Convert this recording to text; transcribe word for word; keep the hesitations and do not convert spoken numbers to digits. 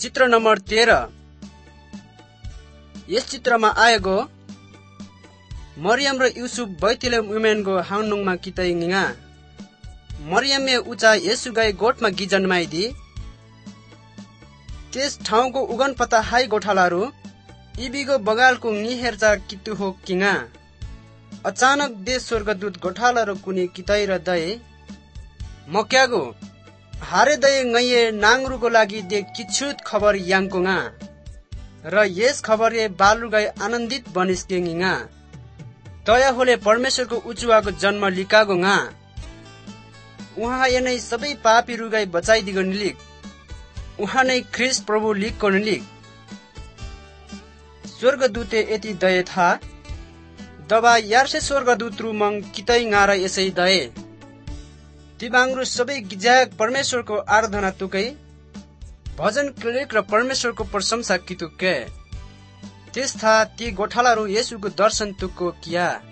चित्र नम्बर तेह्र। यस चित्रमा आएको मरियम र युसुफ बैतलेहम उमेनको हाउनुङमा कितै निगा मरियमले उचा येसु गाई गोठमा गि जन्माइदी। त्यस ठाउँको उगन पता हाई गोठालाहरू इबीको बगालको नि हेरचाह कितु हो किङा। अचानक दे स्वर्गदूत गोठालाहरू कुनी कितै र दए मक्यागो हारे दए ngैये नाङ्रुको लागि दे किछुत खबर याङकोङा र यस खबरले बालुगाई आनन्दित बनिस्केङा। तया होले परमेश्वरको उचुवाको जन्म लिकागोङा। उहाँ यनै सबै पापी रुगाई बचाइदिगो निलिक उहाँ नै ख्रिस्ट प्रभु लिकको निलिक। स्वर्गदूते यति दए था दबा यार्से स्वर्गदूत रुमङ कितै ngaरा यसै दए तिबाङ्रु सबै गिजायक परमेश्वरको आराधना तुकै भजन कीर्तन र परमेश्वरको प्रशंसा कितुके। त्यस था ती गोठालाहरू येशूको दर्शन तुक्को किया।